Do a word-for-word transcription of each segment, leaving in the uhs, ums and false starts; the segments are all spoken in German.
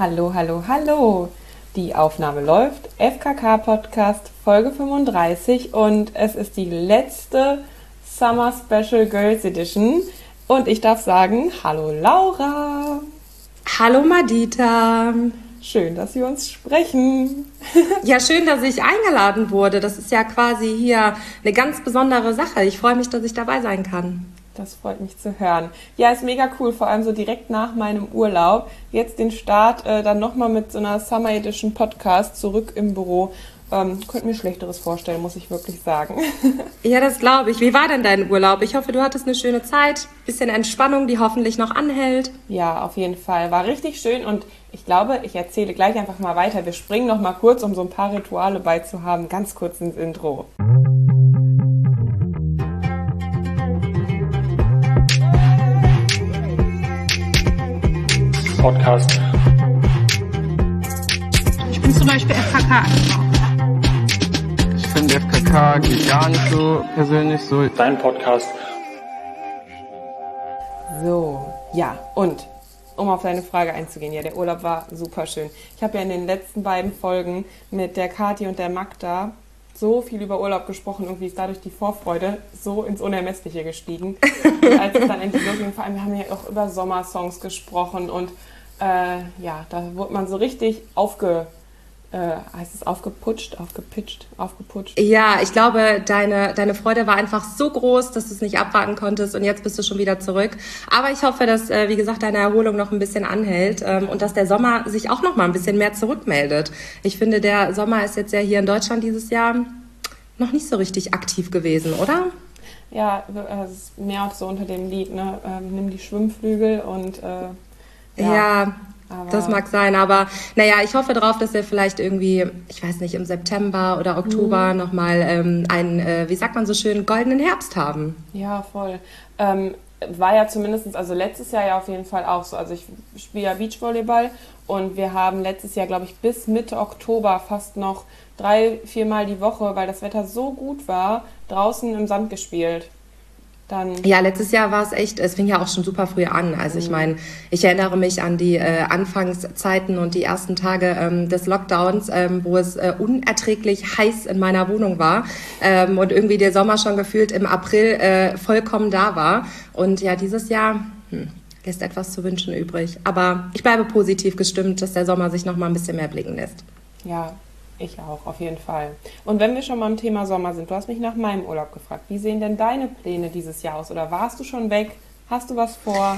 Hallo, hallo, hallo. Die Aufnahme läuft. F K K-Podcast Folge fünfunddreißig und es ist die letzte Summer Special Girls Edition. Und ich darf sagen, hallo Laura. Hallo Madita. Schön, dass wir uns sprechen. Ja, schön, dass ich eingeladen wurde. Das ist ja quasi hier eine ganz besondere Sache. Ich freue mich, dass ich dabei sein kann. Das freut mich zu hören. Ja, ist mega cool, vor allem so direkt nach meinem Urlaub. Jetzt den Start äh, dann nochmal mit so einer Summer Edition Podcast zurück im Büro. Ähm, könnte mir Schlechteres vorstellen, muss ich wirklich sagen. Ja, das glaube ich. Wie war denn dein Urlaub? Ich hoffe, du hattest eine schöne Zeit. Bisschen Entspannung, die hoffentlich noch anhält. Ja, auf jeden Fall. War richtig schön und ich glaube, ich erzähle gleich einfach mal weiter. Wir springen noch mal kurz, um so ein paar Rituale beizuhaben, ganz kurz ins Intro. Podcast. Ich bin zum Beispiel F K K angekommen. Ich finde F K K geht gar nicht so persönlich so. Dein Podcast. So, ja, und um auf deine Frage einzugehen, ja, der Urlaub war super schön. Ich habe ja in den letzten beiden Folgen mit der Kathi und der Magda so viel über Urlaub gesprochen, irgendwie ist dadurch die Vorfreude so ins Unermessliche gestiegen. Und als es dann endlich losging, vor allem, wir haben ja auch über Sommersongs gesprochen und äh, ja, da wurde man so richtig aufge... Äh, heißt es aufgeputscht, aufgepitcht, aufgeputscht? Ja, ich glaube, deine, deine Freude war einfach so groß, dass du es nicht abwarten konntest und jetzt bist du schon wieder zurück. Aber ich hoffe, dass, äh, wie gesagt, deine Erholung noch ein bisschen anhält ähm, und dass der Sommer sich auch noch mal ein bisschen mehr zurückmeldet. Ich finde, der Sommer ist jetzt ja hier in Deutschland dieses Jahr noch nicht so richtig aktiv gewesen, oder? Ja, es ist mehr auch so unter dem Lied, ne? Ähm, nimm die Schwimmflügel und äh, ja... ja. Aber Das mag sein, aber naja, ich hoffe drauf, dass wir vielleicht irgendwie, ich weiß nicht, im September oder Oktober mhm. nochmal ähm, einen, äh, wie sagt man so schön, goldenen Herbst haben. Ja, voll. Ähm, war ja zumindest, also letztes Jahr ja auf jeden Fall auch so. Also ich spiele ja Beachvolleyball und wir haben letztes Jahr, glaube ich, bis Mitte Oktober fast noch drei, viermal die Woche, weil das Wetter so gut war, draußen im Sand gespielt. Dann ja, letztes Jahr war es echt, es fing ja auch schon super früh an. Also ich meine, ich erinnere mich an die äh, Anfangszeiten und die ersten Tage ähm, des Lockdowns, ähm, wo es äh, unerträglich heiß in meiner Wohnung war ähm, und irgendwie der Sommer schon gefühlt im April äh, vollkommen da war. Und ja, dieses Jahr hm, lässt etwas zu wünschen übrig. Aber ich bleibe positiv gestimmt, dass der Sommer sich noch mal ein bisschen mehr blicken lässt. Ja, ich auch, auf jeden Fall. Und wenn wir schon mal im Thema Sommer sind, du hast mich nach meinem Urlaub gefragt. Wie sehen denn deine Pläne dieses Jahr aus? Oder warst du schon weg? Hast du was vor?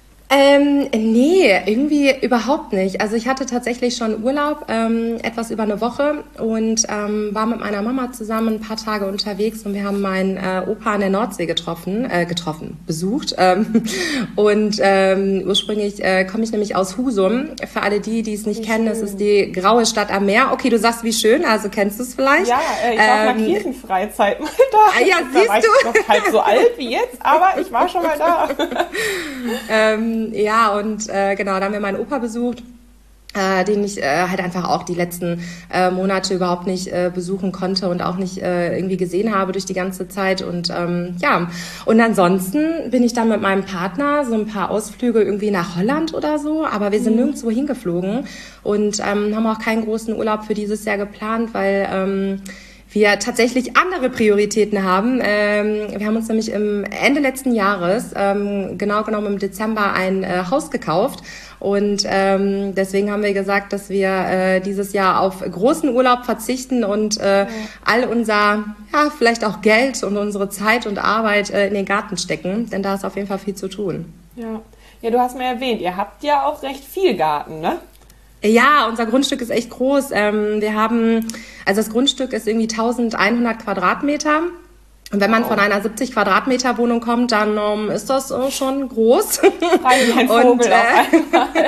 Ähm, nee, irgendwie überhaupt nicht. Also ich hatte tatsächlich schon Urlaub, ähm, etwas über eine Woche und ähm, war mit meiner Mama zusammen ein paar Tage unterwegs und wir haben meinen äh, Opa an der Nordsee getroffen, äh, getroffen, besucht. Ähm, und ähm, ursprünglich äh, komme ich nämlich aus Husum. Für alle die, die es nicht Wie kennen, schön. das ist die graue Stadt am Meer. Okay, du sagst, wie schön, also kennst du es vielleicht? Ja, äh, ich war auf einer Ähm, Kirchenfreizeit mal da. Ah, ja, da siehst war ich du? noch halb so alt wie jetzt, aber ich war schon mal da. Ähm, ja, und äh, genau, da haben wir meinen Opa besucht, äh, den ich äh, halt einfach auch die letzten äh, Monate überhaupt nicht äh, besuchen konnte und auch nicht äh, irgendwie gesehen habe durch die ganze Zeit. Und ähm, ja, und ansonsten bin ich dann mit meinem Partner so ein paar Ausflüge irgendwie nach Holland oder so, aber wir sind nirgendwo hingeflogen und ähm, haben auch keinen großen Urlaub für dieses Jahr geplant, weil... Ähm, wir tatsächlich andere Prioritäten haben. Ähm, wir haben uns nämlich im Ende letzten Jahres, ähm, genau genommen im Dezember, ein äh, Haus gekauft. Und ähm, deswegen haben wir gesagt, dass wir äh, dieses Jahr auf großen Urlaub verzichten und äh, ja. all unser, ja, vielleicht auch Geld und unsere Zeit und Arbeit äh, in den Garten stecken. Denn da ist auf jeden Fall viel zu tun. Ja. Ja, du hast mir erwähnt, ihr habt ja auch recht viel Garten, ne? Ja, unser Grundstück ist echt groß. Ähm, wir haben, also das Grundstück ist irgendwie eintausendeinhundert Quadratmeter. Und wenn man Wow. von einer siebzig Quadratmeter Wohnung kommt, dann um, ist das äh, schon groß. Frei wie ein Vogel und, äh, auf einmal.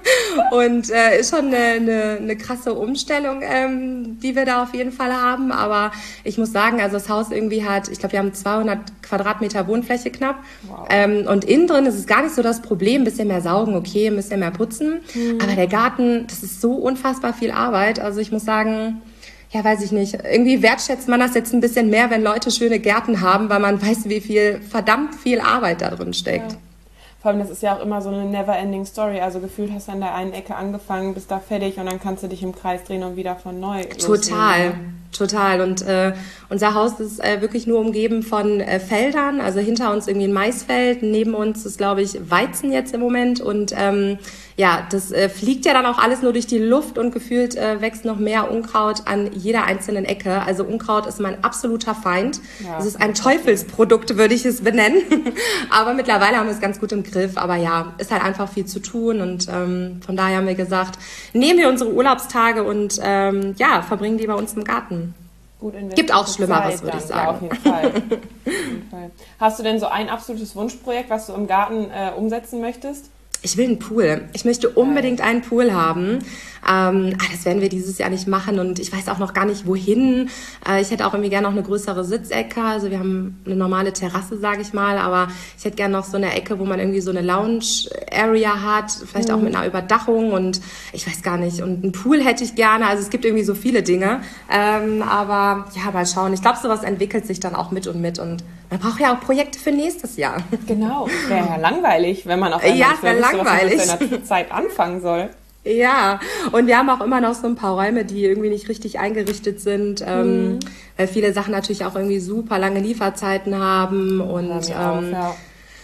und äh, ist schon eine, eine, eine krasse Umstellung, ähm, die wir da auf jeden Fall haben. Aber ich muss sagen, also das Haus irgendwie hat, ich glaube, wir haben zweihundert Quadratmeter Wohnfläche knapp. Wow. Ähm, und innen drin ist es gar nicht so das Problem. Ein bisschen mehr saugen, okay, ein bisschen mehr putzen. Mhm. Aber der Garten, das ist so unfassbar viel Arbeit. Also ich muss sagen... Ja, weiß ich nicht. Irgendwie wertschätzt man das jetzt ein bisschen mehr, wenn Leute schöne Gärten haben, weil man weiß, wie viel, verdammt viel Arbeit da drin steckt. Ja. Vor allem, das ist ja auch immer so eine never-ending Story. Also gefühlt hast du an der einen Ecke angefangen, bist da fertig und dann kannst du dich im Kreis drehen und wieder von neu Total, loslegen. total. Und äh, unser Haus ist äh, wirklich nur umgeben von äh, Feldern. Also hinter uns irgendwie ein Maisfeld, neben uns ist, glaube ich, Weizen jetzt im Moment. Und ähm, ja, das äh, fliegt ja dann auch alles nur durch die Luft und gefühlt äh, wächst noch mehr Unkraut an jeder einzelnen Ecke. Also Unkraut ist mein absoluter Feind. Ja. Es ist ein Teufelsprodukt, würde ich es benennen. Aber mittlerweile haben wir es ganz gut im Griff. Aber ja, ist halt einfach viel zu tun. Und ähm, von daher haben wir gesagt, nehmen wir unsere Urlaubstage und ähm, ja, verbringen die bei uns im Garten. Gut investierte Gibt auch Schlimmeres, Zeit würde ich dann. Ja, sagen. auf jeden Fall. Auf jeden Fall. Hast du denn so ein absolutes Wunschprojekt, was du im Garten äh, umsetzen möchtest? Ich will einen Pool. Ich möchte unbedingt einen Pool haben. Ähm, ah, das werden wir dieses Jahr nicht machen und ich weiß auch noch gar nicht, wohin. Äh, ich hätte auch irgendwie gerne noch eine größere Sitzecke. Also wir haben eine normale Terrasse, sage ich mal, aber ich hätte gerne noch so eine Ecke, wo man irgendwie so eine Lounge-Area hat, vielleicht mhm. auch mit einer Überdachung und ich weiß gar nicht. Und einen Pool hätte ich gerne. Also es gibt irgendwie so viele Dinge. Ähm, aber ja, mal schauen. Ich glaube, sowas entwickelt sich dann auch mit und mit und man braucht ja auch Projekte für nächstes Jahr. Genau. Wäre ja langweilig, wenn man auf einmal ja, nicht mehr wüsste, langweilig. was man mit seiner Zeit anfangen soll. Ja, und wir haben auch immer noch so ein paar Räume, die irgendwie nicht richtig eingerichtet sind, ähm, Mhm. weil viele Sachen natürlich auch irgendwie super lange Lieferzeiten haben und Hör mir auf, ähm, ja.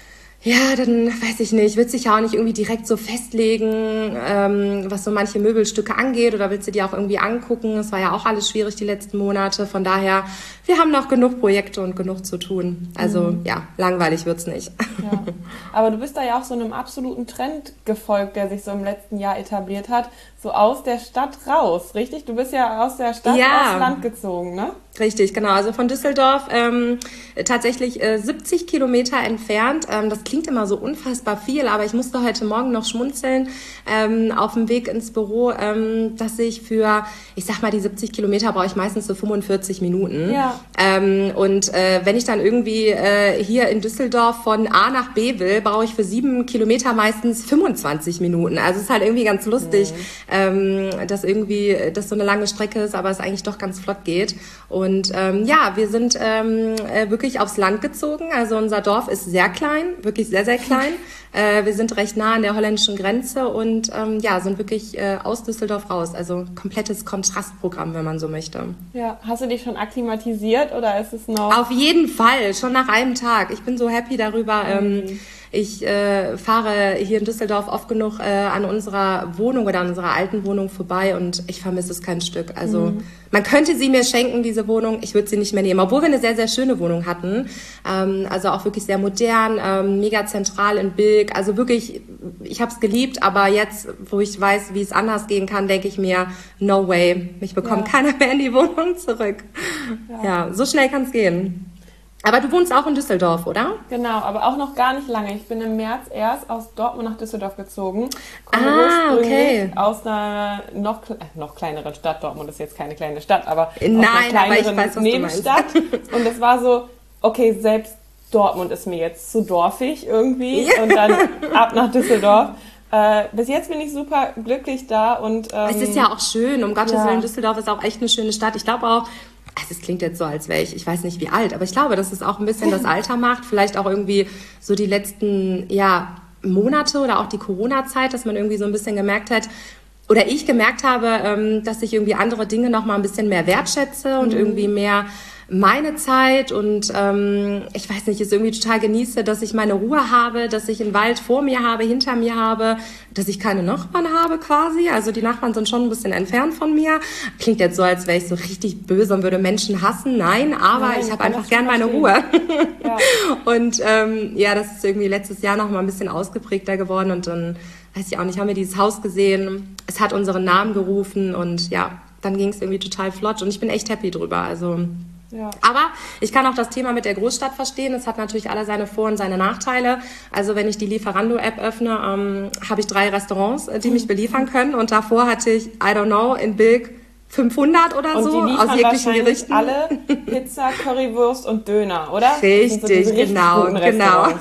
ja, dann weiß ich nicht, willst du dich ja auch nicht irgendwie direkt so festlegen, ähm, was so manche Möbelstücke angeht oder willst du die auch irgendwie angucken? Das war ja auch alles schwierig die letzten Monate, von daher, wir haben noch genug Projekte und genug zu tun. Also Mhm. ja, langweilig wird's nicht. Ja. Aber du bist da ja auch so einem absoluten Trend gefolgt, der sich so im letzten Jahr etabliert hat, so aus der Stadt raus, richtig? Du bist ja aus der Stadt Ja. aufs Land gezogen, ne? Richtig, genau. Also von Düsseldorf ähm, tatsächlich äh, siebzig Kilometer entfernt. Ähm, das klingt immer so unfassbar viel, aber ich musste heute Morgen noch schmunzeln ähm, auf dem Weg ins Büro, ähm, dass ich für, ich sag mal, die siebzig Kilometer brauche ich meistens so fünfundvierzig Minuten. Ja. Ähm, und äh, wenn ich dann irgendwie äh, hier in Düsseldorf von A nach B will, brauche ich für sieben Kilometer meistens fünfundzwanzig Minuten. Also es ist halt irgendwie ganz lustig, mhm. ähm, dass irgendwie das so eine lange Strecke ist, aber es eigentlich doch ganz flott geht. Und ähm, ja, wir sind ähm, äh, wirklich aufs Land gezogen. Also unser Dorf ist sehr klein, wirklich sehr, sehr klein. Äh, wir sind recht nah an der holländischen Grenze und ähm, ja, sind wirklich äh, aus Düsseldorf raus. Also komplettes Kontrastprogramm, wenn man so möchte. Ja, hast du dich schon akklimatisiert oder ist es noch... Auf jeden Fall, schon nach einem Tag. Ich bin so happy darüber. Mhm. Ähm, ich äh, fahre hier in Düsseldorf oft genug äh, an unserer Wohnung oder an unserer alten Wohnung vorbei und ich vermisse es kein Stück. Also Mhm. man könnte sie mir schenken, diese Wohnung. Ich würde sie nicht mehr nehmen, obwohl wir eine sehr, sehr schöne Wohnung hatten. Ähm, also auch wirklich sehr modern, ähm, mega zentral in Bilk. Also wirklich, ich habe es geliebt, aber jetzt, wo ich weiß, wie es anders gehen kann, denke ich mir, no way. Mich bekommt Ja. keiner mehr in die Wohnung zurück. Ja, ja so schnell kann es gehen. Aber du wohnst auch in Düsseldorf, oder? Genau, aber auch noch gar nicht lange. Ich bin im März erst aus Dortmund nach Düsseldorf gezogen. Komme Ah, ursprünglich okay. aus einer noch, kle- äh, noch kleineren Stadt. Dortmund ist jetzt keine kleine Stadt, aber Nein, aus einer aber ich kleineren weiß, was du Nebenstadt. Und es war so, okay, selbst Dortmund ist mir jetzt zu dorfig irgendwie. Und dann ab nach Düsseldorf. Äh, bis jetzt bin ich super glücklich da. Und, ähm, Es ist ja auch schön, um Gottes ja. Willen, Düsseldorf ist auch echt eine schöne Stadt. Ich glaube auch, also es klingt jetzt so, als wäre ich, ich weiß nicht wie alt, aber ich glaube, dass es auch ein bisschen das Alter macht, vielleicht auch irgendwie so die letzten, ja, Monate oder auch die Corona-Zeit, dass man irgendwie so ein bisschen gemerkt hat, oder ich gemerkt habe, ähm, dass ich irgendwie andere Dinge noch mal ein bisschen mehr wertschätze und Mhm. irgendwie mehr meine Zeit und ähm, ich weiß nicht, es irgendwie total genieße, dass ich meine Ruhe habe, dass ich einen Wald vor mir habe, hinter mir habe, dass ich keine Nachbarn habe quasi. Also die Nachbarn sind schon ein bisschen entfernt von mir. Klingt jetzt so, als wäre ich so richtig böse und würde Menschen hassen. Nein, aber Nein, ich ich habe kann einfach das gern schon meine verstehen. Ruhe. Ja. Und ähm, ja, das ist irgendwie letztes Jahr noch mal ein bisschen ausgeprägter geworden und dann, weiß ich auch nicht, haben wir dieses Haus gesehen. Es hat unseren Namen gerufen und ja, dann ging es irgendwie total flott und ich bin echt happy drüber. Also Ja. aber ich kann auch das Thema mit der Großstadt verstehen. Es hat natürlich alle seine Vor- und seine Nachteile. Also wenn ich die Lieferando-App öffne, ähm, habe ich drei Restaurants, äh, die mich beliefern können. Und davor hatte ich, I don't know, in Bilk fünfhundert oder Und so die liefern aus jeglichen wahrscheinlich Gerichten. alle Pizza, Currywurst und Döner, oder? Das sind so Richtig, diese richtig genau, guten genau. Restaurants.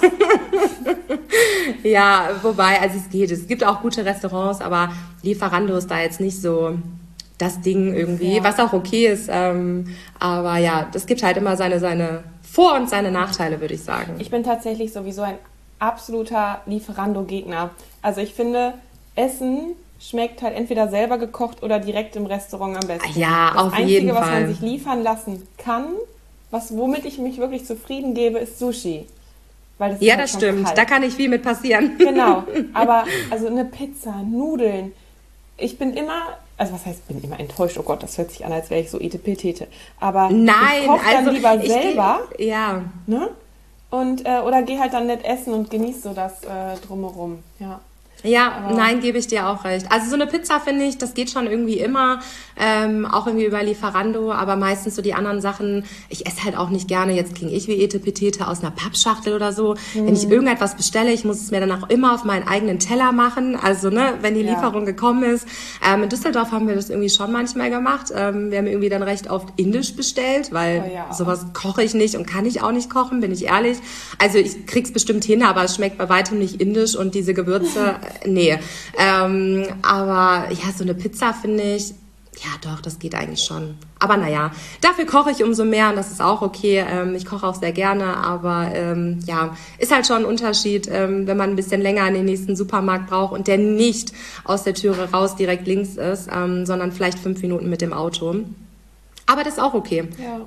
Ja, wobei, also es geht. Es gibt auch gute Restaurants, aber Lieferando ist da jetzt nicht so das Ding irgendwie, Ja. was auch okay ist. Ähm, aber ja, das gibt halt immer seine, seine Vor- und seine Nachteile, würde ich sagen. Ich bin tatsächlich sowieso ein absoluter Lieferando-Gegner. Also ich finde, Essen schmeckt halt entweder selber gekocht oder direkt im Restaurant am besten. Ja, das auf Einzige, jeden was Fall. man sich liefern lassen kann, was womit ich mich wirklich zufrieden gebe, ist Sushi. Weil das ist Ja, halt das schon stimmt. kalt. Da kann nicht viel mit passieren. Genau, aber also eine Pizza, Nudeln. Ich bin immer, also was heißt, bin immer enttäuscht. Oh Gott, das hört sich an, als wäre ich so etepetete. Aber Nein, ich koche dann also lieber ich selber, geh- Ja. ne? Und äh, oder geh halt dann nett essen und genieß so das äh, drumherum. Ja. Ja, Aber- nein, gebe ich dir auch recht. Also so eine Pizza, finde ich, das geht schon irgendwie immer, ähm, auch irgendwie über Lieferando, aber meistens so die anderen Sachen, ich esse halt auch nicht gerne, jetzt klinge ich wie Etepetete aus einer Pappschachtel oder so. Mhm. Wenn ich irgendetwas bestelle, ich muss es mir dann auch immer auf meinen eigenen Teller machen, also ne, wenn die Ja. Lieferung gekommen ist. Ähm, in Düsseldorf haben wir das irgendwie schon manchmal gemacht. Ähm, wir haben irgendwie dann recht oft indisch bestellt, weil Oh ja. sowas koche ich nicht und kann ich auch nicht kochen, bin ich ehrlich. Also ich krieg's bestimmt hin, aber es schmeckt bei weitem nicht indisch und diese Gewürze, äh, nee. Ähm, aber ja, so eine Pizza finde ich, ja doch, das geht eigentlich schon. Aber naja, dafür koche ich umso mehr und das ist auch okay. Ähm, ich koche auch sehr gerne, aber ähm, ja, ist halt schon ein Unterschied, ähm, wenn man ein bisschen länger in den nächsten Supermarkt braucht und der nicht aus der Türe raus direkt links ist, ähm, sondern vielleicht fünf Minuten mit dem Auto. Aber das ist auch okay. Ja.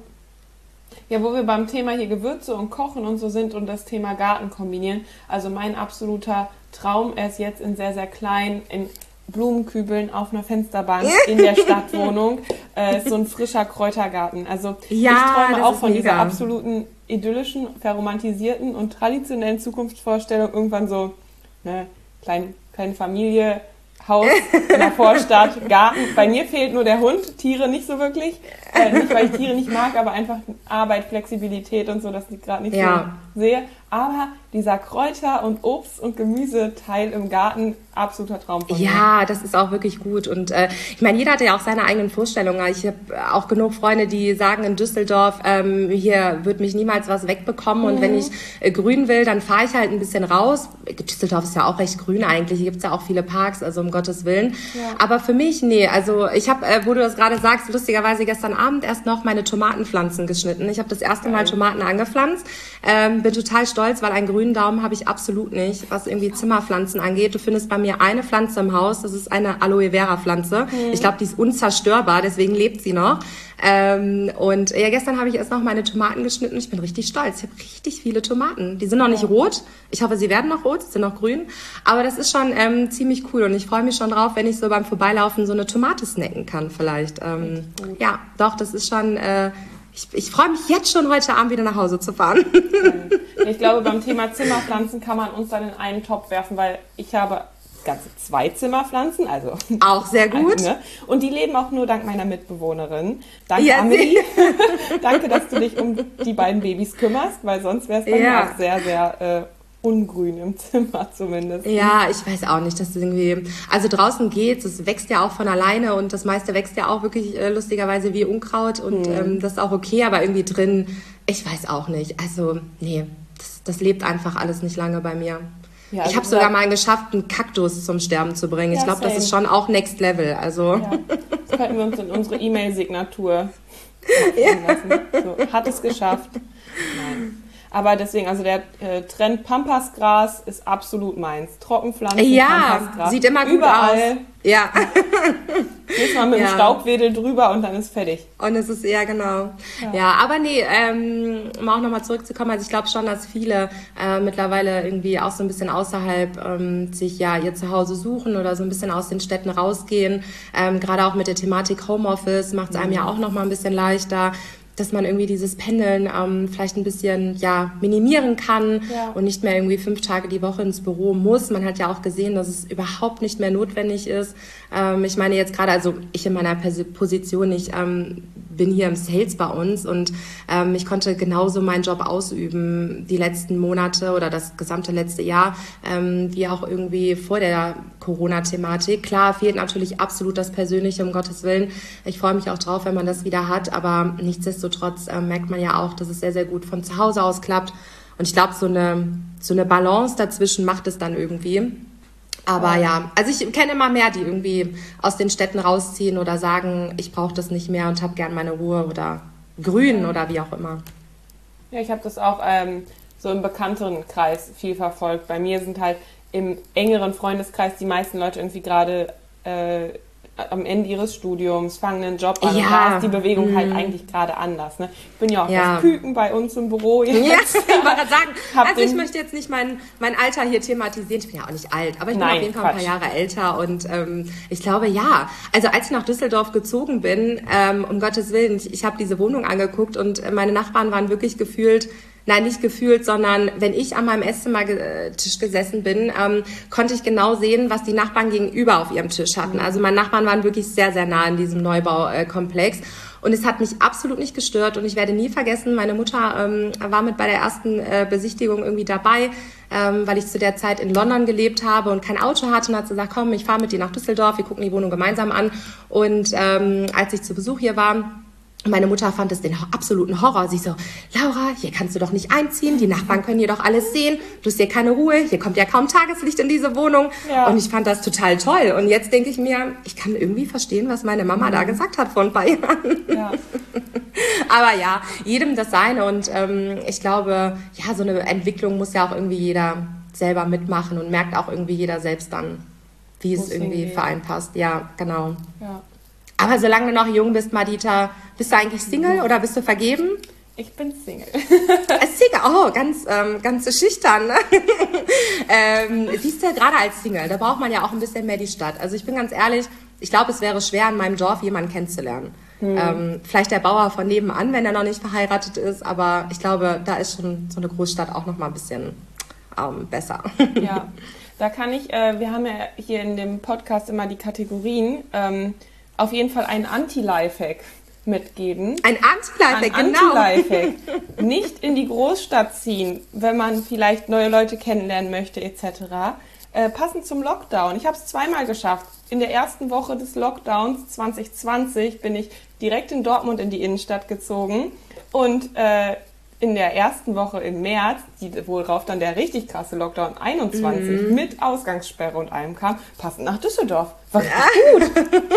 Ja, wo wir beim Thema hier Gewürze und Kochen und so sind und das Thema Garten kombinieren. Also mein absoluter Traum, er ist jetzt in sehr, sehr klein, in Blumenkübeln auf einer Fensterbank in der Stadtwohnung. Äh, ist so ein frischer Kräutergarten. Also Ja, ich träume das auch ist von dieser mega. absoluten idyllischen, verromantisierten und traditionellen Zukunftsvorstellung. Irgendwann so, ne, klein, kleine Familie, Haus in der Vorstadt, Garten. Bei mir fehlt nur der Hund, Tiere nicht so wirklich. Äh, nicht, weil ich Tiere nicht mag, aber einfach Arbeit, Flexibilität und so, das ich gerade nicht Ja. so sehe. Aber dieser Kräuter- und Obst- und Gemüseteil im Garten, absoluter Traum von mir. Ja, das ist auch wirklich gut. Und äh, ich meine, jeder hat ja auch seine eigenen Vorstellungen. Ich habe auch genug Freunde, die sagen in Düsseldorf, ähm, hier wird mich niemals was wegbekommen. Und wenn ich äh, grün will, dann fahre ich halt ein bisschen raus. Düsseldorf ist ja auch recht grün eigentlich. Hier gibt's ja auch viele Parks, also um Gottes Willen. Ja. Aber für mich, nee. Also ich habe, äh, wo du das gerade sagst, lustigerweise gestern Abend erst noch meine Tomatenpflanzen geschnitten. Ich habe das erste Mal Tomaten angepflanzt. Ähm, bin total stolz, weil einen grünen Daumen habe ich absolut nicht, was irgendwie Zimmerpflanzen angeht. Du findest bei mir eine Pflanze im Haus, das ist eine Aloe Vera Pflanze. Ich glaube, die ist unzerstörbar, deswegen lebt sie noch. Ähm, und ja, gestern habe ich erst noch meine Tomaten geschnitten. Ich bin richtig stolz. Ich habe richtig viele Tomaten. Die sind noch nicht rot. Ich hoffe, sie werden noch rot, sie sind noch grün. Aber das ist schon ähm, ziemlich cool und ich freue mich schon drauf, wenn ich so beim Vorbeilaufen so eine Tomate snacken kann vielleicht. Ähm, ja, doch, das ist schon... Äh, Ich, ich freue mich jetzt schon, heute Abend wieder nach Hause zu fahren. Ich glaube, beim Thema Zimmerpflanzen kann man uns dann in einen Topf werfen, weil ich habe ganze zwei Zimmerpflanzen, also Auch sehr gut. Ne? Und die leben auch nur dank meiner Mitbewohnerin. Danke, Ja, Amelie. Danke, dass du dich um die beiden Babys kümmerst, weil sonst wäre es bei Ja. mir auch sehr, sehr äh, ungrün im Zimmer zumindest. Ja, ich weiß auch nicht, dass das irgendwie, also draußen geht's, es wächst ja auch von alleine und das meiste wächst ja auch wirklich äh, lustigerweise wie Unkraut und ähm, das ist auch okay, aber irgendwie drin, ich weiß auch nicht, also nee, das, das lebt einfach alles nicht lange bei mir. Ja, ich also habe du sogar sagst- mal geschafft, einen Kaktus zum Sterben zu bringen. Ja, ich glaube, das same. ist schon auch Next Level, also Ja, das könnten wir uns in unsere E-Mail-Signatur aufnehmen lassen. So, hat es geschafft. Nein. Aber deswegen, also der äh, Trend Pampasgras ist absolut meins. Trockenpflanzen, ja, Pampasgras. sieht immer gut Überall. aus. Ja. Jetzt mal mit Ja. dem Staubwedel drüber und dann ist fertig. Und es ist, ja genau. Ja, ja aber nee, ähm, um auch nochmal zurückzukommen, also ich glaube schon, dass viele äh, mittlerweile irgendwie auch so ein bisschen außerhalb ähm, sich ja ihr Zuhause suchen oder so ein bisschen aus den Städten rausgehen. Ähm, gerade auch mit der Thematik Homeoffice macht es einem ja auch nochmal ein bisschen leichter, dass man irgendwie dieses Pendeln ähm, vielleicht ein bisschen ja minimieren kann Ja. und nicht mehr irgendwie fünf Tage die Woche ins Büro muss. Man hat ja auch gesehen, dass es überhaupt nicht mehr notwendig ist. Ähm, ich meine jetzt gerade, also ich in meiner Pers- Position, ich ähm, bin hier im Sales bei uns und ähm, ich konnte genauso meinen Job ausüben die letzten Monate oder das gesamte letzte Jahr, ähm, wie auch irgendwie vor der Corona-Thematik. Klar, fehlt natürlich absolut das Persönliche, um Gottes Willen. Ich freue mich auch drauf, wenn man das wieder hat, aber nichtsdestotrotz äh, merkt man ja auch, dass es sehr, sehr gut von zu Hause aus klappt. Und ich glaube, so eine, so eine Balance dazwischen macht es dann irgendwie. Aber ja, also ich kenne immer mehr, die irgendwie aus den Städten rausziehen oder sagen, ich brauche das nicht mehr und habe gern meine Ruhe oder grün oder wie auch immer. Ja, ich habe das auch ähm, so im bekannteren Kreis viel verfolgt. Bei mir sind halt im engeren Freundeskreis die meisten Leute irgendwie gerade äh, am Ende ihres Studiums, fangen einen Job an. Ja. Und da ist die Bewegung mm. halt eigentlich gerade anders. Ne? Ich bin ja auch Ja. das Küken bei uns im Büro. Jetzt. Ja, ich wollte gerade sagen, Hab also ich den- möchte jetzt nicht mein, mein Alter hier thematisieren. Ich bin ja auch nicht alt, aber ich bin Nein, auf jeden Fall ein paar Quatsch. Jahre älter und ähm, ich glaube, ja. Also als ich nach Düsseldorf gezogen bin, ähm, um Gottes Willen, ich, ich habe diese Wohnung angeguckt und meine Nachbarn waren wirklich gefühlt, nein, nicht gefühlt, sondern wenn ich an meinem Esszimmertisch gesessen bin, ähm, konnte ich genau sehen, was die Nachbarn gegenüber auf ihrem Tisch hatten. Also meine Nachbarn waren wirklich sehr, sehr nah in diesem Neubaukomplex. Und es hat mich absolut nicht gestört und ich werde nie vergessen, meine Mutter ähm, war mit bei der ersten äh, Besichtigung irgendwie dabei, ähm, weil ich zu der Zeit in London gelebt habe und kein Auto hatte und hat sie gesagt, komm, ich fahre mit dir nach Düsseldorf, wir gucken die Wohnung gemeinsam an. Und ähm, als ich zu Besuch hier war, meine Mutter fand es den absoluten Horror. Sie so, Laura, hier kannst du doch nicht einziehen, die Nachbarn können hier doch alles sehen, du hast hier keine Ruhe, hier kommt ja kaum Tageslicht in diese Wohnung. Ja. Und ich fand das total toll. Und jetzt denke ich mir, ich kann irgendwie verstehen, was meine Mama da gesagt hat vor ein paar Jahren. Ja. Aber ja, jedem das Seine. Und ähm, ich glaube, ja, so eine Entwicklung muss ja auch irgendwie jeder selber mitmachen und merkt auch irgendwie jeder selbst dann, wie Wo es es irgendwie hingeht. für einen passt. Ja, genau. Ja. Aber solange du noch jung bist, Madita, bist du eigentlich Single oder bist du vergeben? Ich bin Single. Äh, Single, oh, ganz, ähm, ganz schüchtern. Ne? ähm, siehst du, gerade als Single, da braucht man ja auch ein bisschen mehr die Stadt. Also ich bin ganz ehrlich, ich glaube, es wäre schwer, in meinem Dorf jemanden kennenzulernen. Ähm, vielleicht der Bauer von nebenan, wenn er noch nicht verheiratet ist, aber ich glaube, da ist schon so eine Großstadt auch noch mal ein bisschen ähm, besser. Ja, da kann ich, äh, wir haben ja hier in dem Podcast immer die Kategorien, ähm, auf jeden Fall einen Anti-Lifehack mitgeben. Ein Anti-Lifehack, Ein genau. Anti-Lifehack. Nicht in die Großstadt ziehen, wenn man vielleicht neue Leute kennenlernen möchte et cetera. Äh, passend zum Lockdown. Ich habe es zweimal geschafft. In der ersten Woche des Lockdowns zwanzig zwanzig bin ich direkt in Dortmund in die Innenstadt gezogen und äh, in der ersten Woche im März, die, worauf dann der richtig krasse Lockdown einundzwanzig Mhm. mit Ausgangssperre und allem kam, passend nach Düsseldorf. War richtig gut.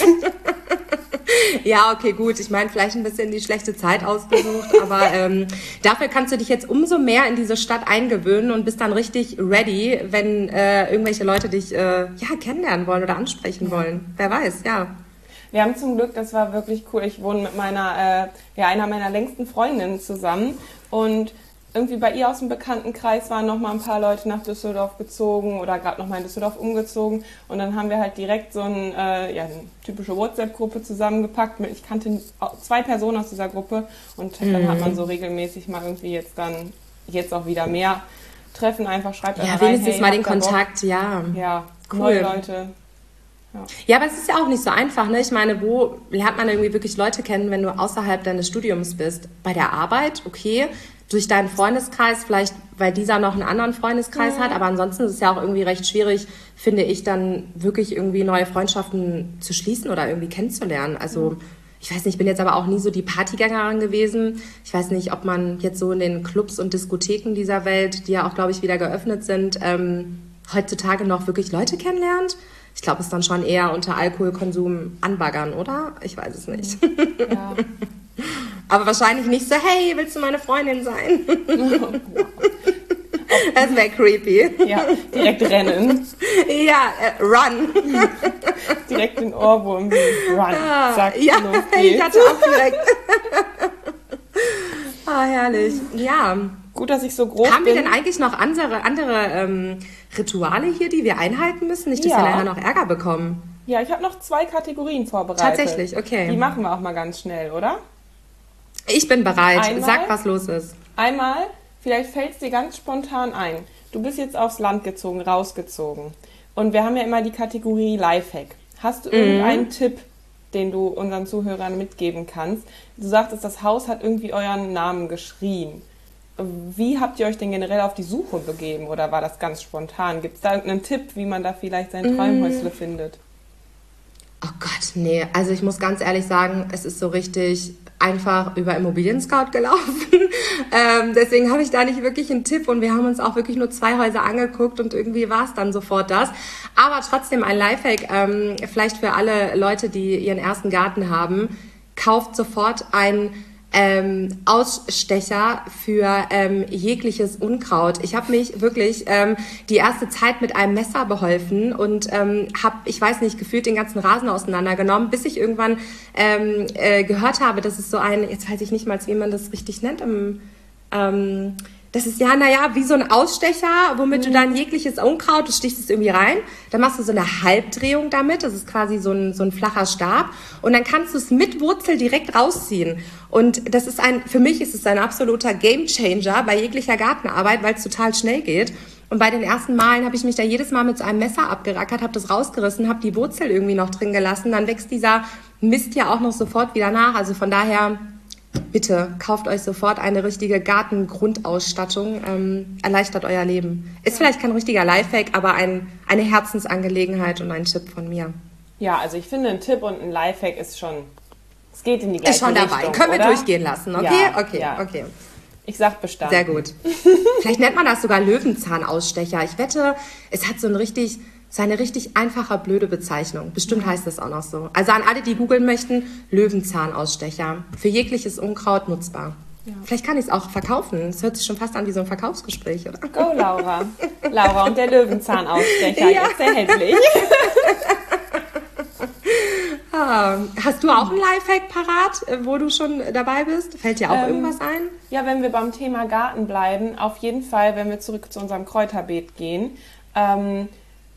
Ja, okay, gut. Ich meine, vielleicht ein bisschen die schlechte Zeit ausgesucht, aber ähm, dafür kannst du dich jetzt umso mehr in diese Stadt eingewöhnen und bist dann richtig ready, wenn äh, irgendwelche Leute dich äh, ja kennenlernen wollen oder ansprechen wollen. Wer weiß, ja. Wir haben zum Glück, das war wirklich cool, ich wohne mit meiner, äh, ja, einer meiner längsten Freundinnen zusammen und irgendwie bei ihr aus dem Bekanntenkreis waren noch mal ein paar Leute nach Düsseldorf gezogen oder gerade noch mal in Düsseldorf umgezogen und dann haben wir halt direkt so ein, äh, ja, eine typische WhatsApp-Gruppe zusammengepackt. Mit, ich kannte zwei Personen aus dieser Gruppe und dann Mhm. hat man so regelmäßig mal irgendwie jetzt dann, jetzt auch wieder mehr Treffen, einfach schreibt Ja, einfach rein, wenigstens hey, mal den habt ihr Bock? Kontakt, ja. Ja, Cool. neue Leute. Ja, aber es ist ja auch nicht so einfach, ne? Ich meine, wo lernt man irgendwie wirklich Leute kennen, wenn du außerhalb deines Studiums bist? Bei der Arbeit, okay. Durch deinen Freundeskreis, vielleicht weil dieser noch einen anderen Freundeskreis hat, aber ansonsten ist es ja auch irgendwie recht schwierig, finde ich, dann wirklich irgendwie neue Freundschaften zu schließen oder irgendwie kennenzulernen. Also ich weiß nicht, ich bin jetzt aber auch nie so die Partygängerin gewesen. Ich weiß nicht, ob man jetzt so in den Clubs und Diskotheken dieser Welt, die ja auch, glaube ich, wieder geöffnet sind, ähm, heutzutage noch wirklich Leute kennenlernt. Ich glaube, es ist dann schon eher unter Alkoholkonsum anbaggern, oder? Ich weiß es nicht. Ja. Aber wahrscheinlich nicht so, hey, willst du meine Freundin sein? Das wäre creepy. Ja, direkt rennen. Ja, äh, run. Direkt den Ohrwurm. Run. Zack, Ja, los ich geht's. hatte auch direkt. Ah, herrlich. Ja. Gut, dass ich so groß Haben wir bin. denn eigentlich noch andere, andere ähm, Rituale hier, die wir einhalten müssen? Nicht, dass Ja. wir nachher noch Ärger bekommen. Ja, ich habe noch zwei Kategorien vorbereitet. Tatsächlich, okay. Die machen wir auch mal ganz schnell, oder? Ich bin bereit. Einmal? Sag, was los ist. Einmal, vielleicht fällt es dir ganz spontan ein. Du bist jetzt aufs Land gezogen, rausgezogen. Und wir haben ja immer die Kategorie Lifehack. Hast du irgendeinen Tipp, den du unseren Zuhörern mitgeben kannst? Du sagtest, das Haus hat irgendwie euren Namen geschrien. Wie habt ihr euch denn generell auf die Suche begeben oder war das ganz spontan? Gibt es da irgendeinen Tipp, wie man da vielleicht sein Träumhäusle findet? Oh Gott, nee. Also ich muss ganz ehrlich sagen, es ist so richtig einfach über Immobilien-Scout gelaufen. ähm, deswegen habe ich da nicht wirklich einen Tipp und wir haben uns auch wirklich nur zwei Häuser angeguckt und irgendwie war es dann sofort das. Aber trotzdem ein Lifehack, ähm, vielleicht für alle Leute, die ihren ersten Garten haben, kauft sofort ein ähm, Ausstecher für ähm, jegliches Unkraut. Ich habe mich wirklich ähm, die erste Zeit mit einem Messer beholfen und ähm, habe, ich weiß nicht, gefühlt den ganzen Rasen auseinandergenommen, bis ich irgendwann ähm, äh, gehört habe, dass es so ein, jetzt weiß ich nicht mal, wie man das richtig nennt, im, ähm, das ist ja, naja, wie so ein Ausstecher, womit mhm. du dann jegliches Unkraut, du stichst es irgendwie rein, dann machst du so eine Halbdrehung damit, das ist quasi so ein, so ein flacher Stab und dann kannst du es mit Wurzel direkt rausziehen. Und das ist ein, für mich ist es ein absoluter Gamechanger bei jeglicher Gartenarbeit, weil es total schnell geht. Und bei den ersten Malen habe ich mich da jedes Mal mit so einem Messer abgerackert, habe das rausgerissen, habe die Wurzel irgendwie noch drin gelassen, dann wächst dieser Mist ja auch noch sofort wieder nach. Also von daher... Bitte kauft euch sofort eine richtige Gartengrundausstattung, ähm, erleichtert euer Leben. Ist vielleicht kein richtiger Lifehack, aber ein, eine Herzensangelegenheit und ein Tipp von mir. Ja, also ich finde, ein Tipp und ein Lifehack ist schon, es geht in die gleiche Ist schon dabei. Richtung, Können wir oder? durchgehen lassen, okay? Ja, okay, ja. okay. Ich sag Bestand. Sehr gut. Vielleicht nennt man das sogar Löwenzahnausstecher. Ich wette, es hat so ein richtig... Das ist eine richtig einfache, blöde Bezeichnung. Bestimmt heißt das auch noch so. Also an alle, die googeln möchten, Löwenzahnausstecher. Für jegliches Unkraut nutzbar. Ja. Vielleicht kann ich es auch verkaufen. Das hört sich schon fast an wie so ein Verkaufsgespräch, oder? Go, Laura. Laura und der Löwenzahnausstecher, ja. jetzt erhältlich. ah, hast du auch einen Lifehack parat, wo du schon dabei bist? Fällt dir auch ähm, irgendwas ein? Ja, wenn wir beim Thema Garten bleiben, auf jeden Fall, wenn wir zurück zu unserem Kräuterbeet gehen, ähm,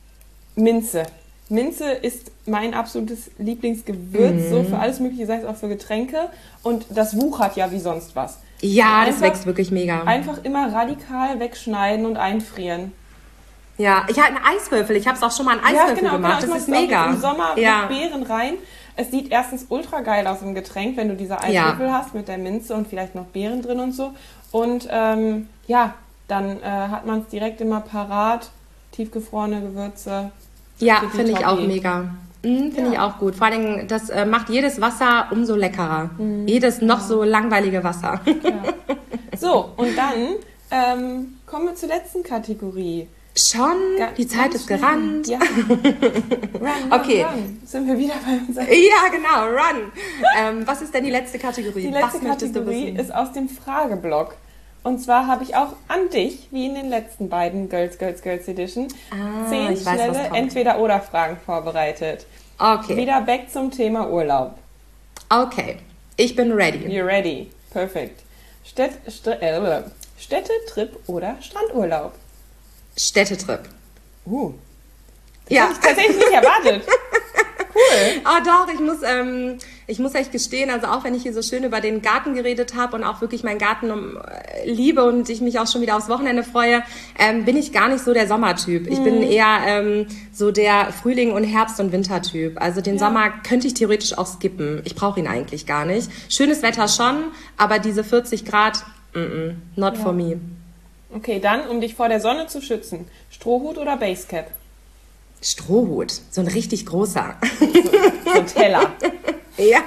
Minze. Minze ist mein absolutes Lieblingsgewürz, mm. so für alles Mögliche, sei es auch für Getränke. Und das wuchert ja wie sonst was. Ja, einfach, das wächst wirklich mega. Einfach immer radikal wegschneiden und einfrieren. Ja, ich habe einen Eiswürfel. Ich habe es auch schon mal einen Eiswürfel ja, genau, gemacht. Genau, das ist mega. Im Sommer ja. mit Beeren rein. Es sieht erstens ultra geil aus im Getränk, wenn du diese Eiswürfel ja. hast mit der Minze und vielleicht noch Beeren drin und so. Und ähm, ja, dann äh, hat man es direkt immer parat. Tiefgefrorene Gewürze. Ja, finde ich auch mega. Mhm, finde ja. ich auch gut. Vor allem, das äh, macht jedes Wasser umso leckerer. Mhm. Jedes noch so langweilige Wasser. Ja. So, und dann ähm, kommen wir zur letzten Kategorie. Schon? Ga- Die Zeit ist schnell. gerannt. Ja. Run, run, okay. Run. Sind wir wieder bei uns? Ja, genau, run. ähm, was ist denn die letzte Kategorie? Die letzte was Kategorie ist aus dem Frageblock. Und zwar habe ich auch an dich, wie in den letzten beiden Girls, Girls, Girls Edition, ah, zehn schnelle Entweder-Oder-Fragen vorbereitet. Okay. Wieder back zum Thema Urlaub. Okay, ich bin ready. You're ready. Perfekt. Städt, St- äh, Städtetrip oder Strandurlaub? Städtetrip. Uh. Das ja. habe ich tatsächlich nicht erwartet. Cool. Oh doch, ich muss, ähm, ich muss echt gestehen, also auch wenn ich hier so schön über den Garten geredet habe und auch wirklich meinen Garten um, äh, liebe und ich mich auch schon wieder aufs Wochenende freue, ähm, bin ich gar nicht so der Sommertyp. Ich mhm. bin eher ähm, so der Frühling- und Herbst- und Wintertyp. Also den ja. Sommer könnte ich theoretisch auch skippen. Ich brauche ihn eigentlich gar nicht. Schönes Wetter schon, aber diese vierzig Grad, mm-mm, not ja. for me. Okay, dann, um dich vor der Sonne zu schützen, Strohhut oder Basecap? Strohhut, so ein richtig großer. So, so ein Teller. Ja.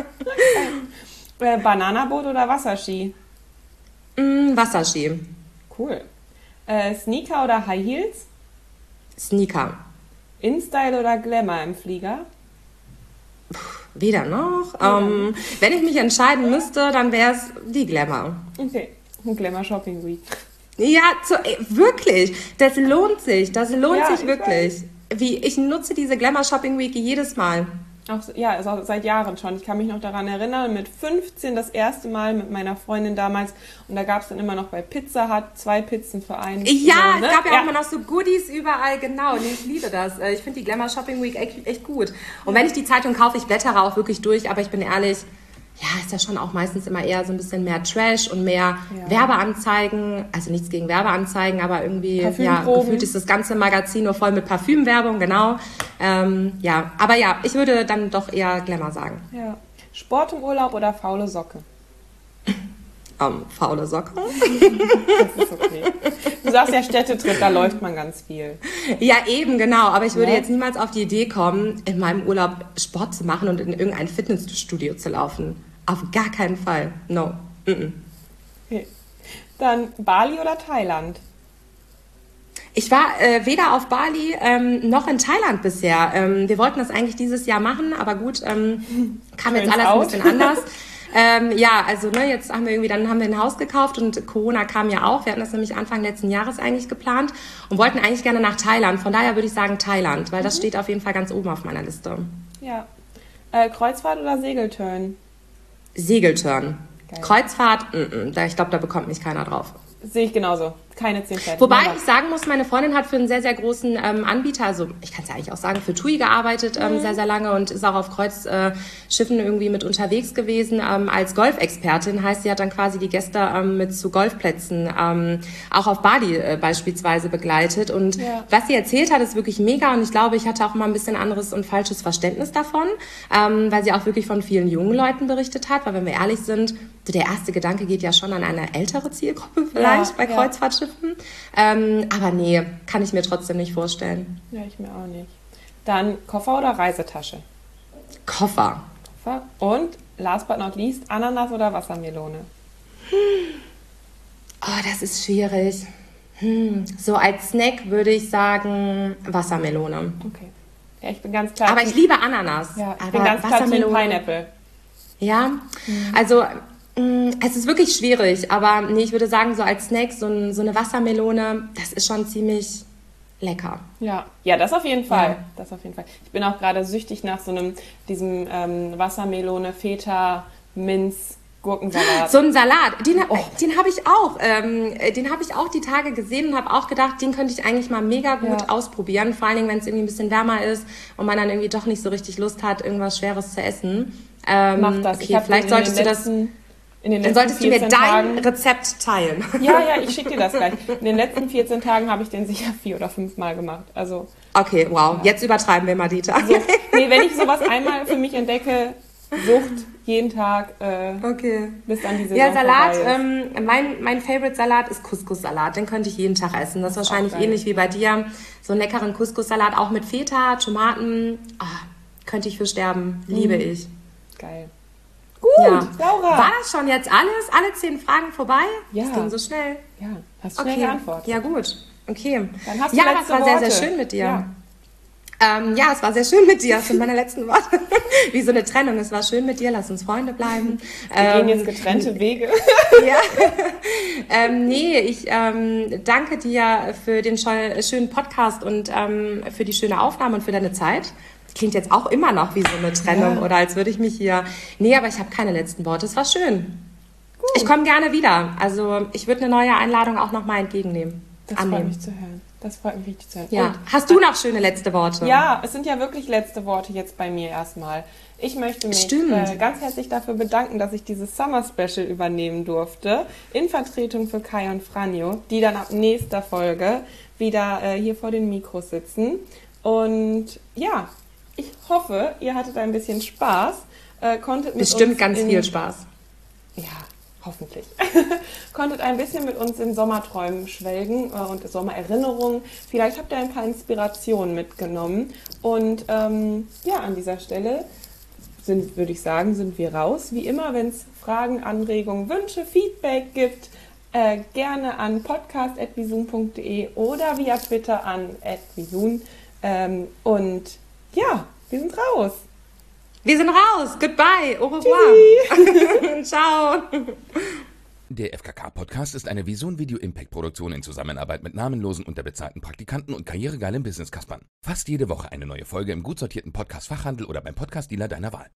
Äh, Bananaboot oder Wasserski? Mm, Wasserski. Cool. Äh, Sneaker oder High Heels? Sneaker. InStyle oder Glamour im Flieger? Puh, weder noch. Ja. Ähm, wenn ich mich entscheiden müsste, dann wäre es die Glamour. Okay, Glamour Shopping Week. Ja, zu, ey, wirklich. Das lohnt sich. Das lohnt ja, sich wirklich. Wie, ich nutze diese Glamour Shopping Week jedes Mal. Auch, ja, also seit Jahren schon. Ich kann mich noch daran erinnern, mit fünfzehn das erste Mal mit meiner Freundin damals. Und da gab es dann immer noch bei Pizza Hut zwei Pizzen für einen. Ja, so, ne? es gab ja, ja auch immer noch so Goodies überall. Genau, und ich liebe das. Ich finde die Glamour Shopping Week echt, echt gut. Und wenn ich die Zeitung kaufe, ich blättere auch wirklich durch. Aber ich bin ehrlich, ja, ist ja schon auch meistens immer eher so ein bisschen mehr Trash und mehr ja. Werbeanzeigen. Also nichts gegen Werbeanzeigen, aber irgendwie, ja, gefühlt ist das ganze Magazin nur voll mit Parfümwerbung, genau. Ähm, ja, aber ja, ich würde dann doch eher Glamour sagen. Ja. Sport im Urlaub oder faule Socke? Um, faule Socke. Das ist okay. Du sagst ja Städtetrip, da läuft man ganz viel. Ja, eben, genau. Aber ich würde ja. jetzt niemals auf die Idee kommen, in meinem Urlaub Sport zu machen und in irgendein Fitnessstudio zu laufen. Auf gar keinen Fall. No. Mm-mm. Okay. Dann Bali oder Thailand? Ich war äh, weder auf Bali ähm, noch in Thailand bisher. Ähm, wir wollten das eigentlich dieses Jahr machen, aber gut, ähm, kam jetzt alles out. ein bisschen anders. Ähm, ja, also ne, jetzt haben wir irgendwie, dann haben wir ein Haus gekauft und Corona kam ja auch. Wir hatten das nämlich Anfang letzten Jahres eigentlich geplant und wollten eigentlich gerne nach Thailand. Von daher würde ich sagen Thailand, weil das mhm. steht auf jeden Fall ganz oben auf meiner Liste. Ja. Äh, Kreuzfahrt oder Segeltörn? Segeltörn. Geil. Kreuzfahrt, n-n, da, ich glaube, da bekommt mich keiner drauf. Sehe ich genauso. Keine zehn Pferde. Wobei ich sagen muss, meine Freundin hat für einen sehr, sehr großen ähm, Anbieter, also ich kann es ja eigentlich auch sagen, für TUI gearbeitet ähm, mhm. sehr, sehr lange und ist auch auf Kreuzschiffen äh, irgendwie mit unterwegs gewesen. Ähm, als Golfexpertin heißt, sie hat dann quasi die Gäste ähm, mit zu Golfplätzen ähm, auch auf Bali äh, beispielsweise begleitet. Und ja. was sie erzählt hat, ist wirklich mega und ich glaube, ich hatte auch mal ein bisschen anderes und falsches Verständnis davon, ähm, weil sie auch wirklich von vielen jungen Leuten berichtet hat, weil wenn wir ehrlich sind, der erste Gedanke geht ja schon an eine ältere Zielgruppe vielleicht ja, bei ja. Kreuzfahrtschiffen. Ähm, aber nee, kann ich mir trotzdem nicht vorstellen. Ja, ich mir auch nicht. Dann Koffer oder Reisetasche? Koffer. Koffer. Und last but not least, Ananas oder Wassermelone? Hm. Oh, das ist schwierig. Hm. So als Snack würde ich sagen Wassermelone. Okay. Ja, ich bin ganz klar. Aber ich liebe Ananas. Ja, ich aber bin ganz klar Team Pineapple. Ja, mhm. also es ist wirklich schwierig, aber nee, ich würde sagen, so als Snack, so, ein, so eine Wassermelone, das ist schon ziemlich lecker. Ja, ja, das auf jeden Fall. Ja. Das auf jeden Fall. Ich bin auch gerade süchtig nach so einem, diesem ähm, Wassermelone, Feta, Minz, Gurkensalat. So ein Salat, den, oh. den habe ich auch, ähm, den habe ich auch die Tage gesehen und habe auch gedacht, den könnte ich eigentlich mal mega gut ja. ausprobieren, vor allen Dingen, wenn es irgendwie ein bisschen wärmer ist und man dann irgendwie doch nicht so richtig Lust hat, irgendwas Schweres zu essen. Ähm, Mach das. Okay, vielleicht solltest du das... In den Dann solltest du mir dein Tagen, Rezept teilen. Ja, ja, ich schicke dir das gleich. In den letzten vierzehn Tagen habe ich den sicher vier oder fünf Mal gemacht. Also, okay, wow. Ja. Jetzt übertreiben wir mal, Dieter. So, nee, wenn ich sowas einmal für mich entdecke, Sucht jeden Tag, äh, okay. bis dann diese Ja, Salat, ähm, mein, mein Favorite-Salat ist Couscous-Salat. Den könnte ich jeden Tag essen. Das ist das wahrscheinlich ähnlich wie bei dir. So einen leckeren Couscous-Salat, auch mit Feta, Tomaten. Oh, könnte ich für sterben. Liebe mhm. ich. Geil. Gut, ja. Laura. War das schon jetzt alles? Alle zehn Fragen vorbei? Ja. Das ging so schnell. Ja, hast schnell okay. geantwortet. Ja, gut. Okay. Dann hast du ja, letzte das war Worte. sehr, sehr schön mit dir. Ja. Ähm, ja, es war sehr schön mit dir. Das sind meine letzten Worte. Wie so eine Trennung. Es war schön mit dir. Lass uns Freunde bleiben. Wir ähm, gehen jetzt getrennte Wege. Ja. ähm, nee, ich ähm, danke dir für den schönen Podcast und ähm, für die schöne Aufnahme und für deine Zeit. Klingt jetzt auch immer noch wie so eine Trennung ja. oder als würde ich mich hier... Nee, aber ich habe keine letzten Worte. Es war schön. Gut. Ich komme gerne wieder. Also ich würde eine neue Einladung auch nochmal entgegennehmen. Das annehmen. freut mich zu hören. Das freut mich richtig zu hören. Ja. Und, hast du noch schöne letzte Worte? Ja, es sind ja wirklich letzte Worte jetzt bei mir erstmal. Ich möchte mich äh, ganz herzlich dafür bedanken, dass ich dieses Summer Special übernehmen durfte. In Vertretung für Kai und Franjo, die dann ab nächster Folge wieder äh, hier vor den Mikros sitzen. Und ja... Ich hoffe, ihr hattet ein bisschen Spaß. Äh, konntet mit Bestimmt uns ganz in, viel Spaß. Ja, hoffentlich. Konntet ein bisschen mit uns in Sommerträumen schwelgen äh, und Sommererinnerungen. Vielleicht habt ihr ein paar Inspirationen mitgenommen. Und ähm, ja, an dieser Stelle sind, würde ich sagen, sind wir raus. Wie immer, wenn es Fragen, Anregungen, Wünsche, Feedback gibt, äh, gerne an podcast at visun punkt de oder via Twitter an at visun. Ähm, und ja, wir sind raus. Wir sind raus. Goodbye. Au revoir. Ciao. Der F K K-Podcast ist eine Visun Video Impact Produktion in Zusammenarbeit mit namenlosen, unterbezahlten Praktikanten und karrieregeilen Business-Kaspern. Fast jede Woche eine neue Folge im gut sortierten Podcast-Fachhandel oder beim Podcast-Dealer deiner Wahl.